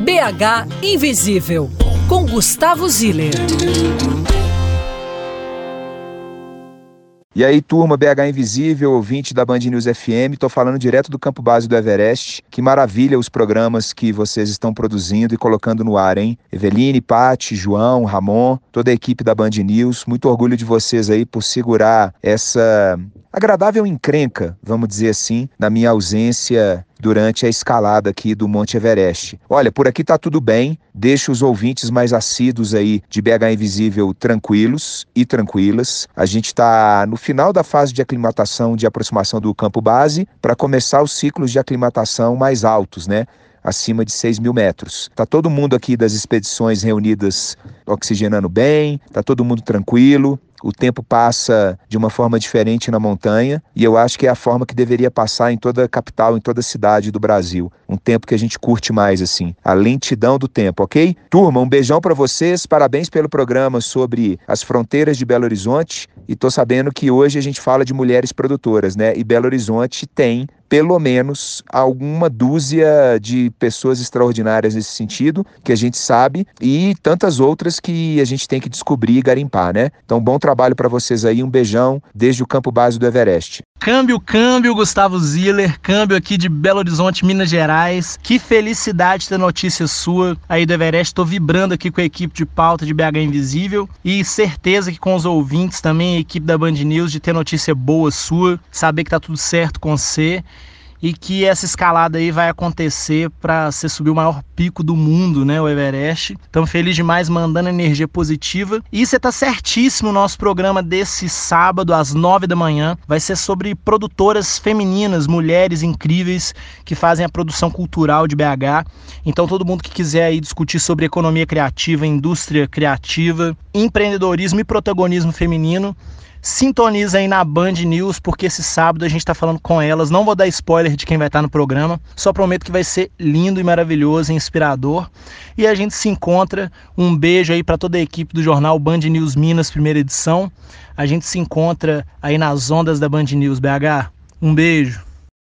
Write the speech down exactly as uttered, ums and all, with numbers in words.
B H Invisível, com Gustavo Ziller. E aí, turma, B H Invisível, ouvinte da Band News F M, tô falando direto do Campo Base do Everest. Que maravilha os programas que vocês estão produzindo e colocando no ar, hein? Eveline, Pati, João, Ramon, toda a equipe da Band News, muito orgulho de vocês aí por segurar essa agradável encrenca, vamos dizer assim, na minha ausência durante a escalada aqui do Monte Everest. Olha, por aqui tá tudo bem, deixo os ouvintes mais assíduos aí de B H Invisível tranquilos e tranquilas. A gente tá no final da fase de aclimatação, de aproximação do campo base, para começar os ciclos de aclimatação mais altos, né? Acima de seis mil metros. Tá todo mundo aqui das expedições reunidas oxigenando bem, tá todo mundo tranquilo. O tempo passa de uma forma diferente na montanha e eu acho que é a forma que deveria passar em toda a capital, em toda a cidade do Brasil. Um tempo que a gente curte mais, assim. A lentidão do tempo, ok? Turma, um beijão pra vocês, parabéns pelo programa sobre as fronteiras de Belo Horizonte e tô sabendo que hoje a gente fala de mulheres produtoras, né? E Belo Horizonte tem pelo menos alguma dúzia de pessoas extraordinárias nesse sentido, que a gente sabe, e tantas outras que a gente tem que descobrir e garimpar, né? Então, bom trabalho para vocês aí, um beijão desde o campo base do Everest. Câmbio, câmbio, Gustavo Ziller, câmbio aqui de Belo Horizonte, Minas Gerais. Que felicidade ter notícia sua aí do Everest. Tô vibrando aqui com a equipe de pauta de B H Invisível e certeza que com os ouvintes também, a equipe da Band News, de ter notícia boa sua, saber que tá tudo certo com você e que essa escalada aí vai acontecer para você subir o maior pico do mundo, né, o Everest. Estamos felizes demais, mandando energia positiva. E você tá certíssimo, o nosso programa desse sábado, às nove da manhã, vai ser sobre produtoras femininas, mulheres incríveis que fazem a produção cultural de B H. Então todo mundo que quiser aí discutir sobre economia criativa, indústria criativa, empreendedorismo e protagonismo feminino, sintoniza aí na Band News, porque esse sábado a gente tá falando com elas. Não vou dar spoiler de quem vai estar no programa, só prometo que vai ser lindo e maravilhoso e inspirador. E a gente se encontra, um beijo aí para toda a equipe do jornal Band News Minas, primeira edição. A gente se encontra aí nas ondas da Band News B H. Um beijo.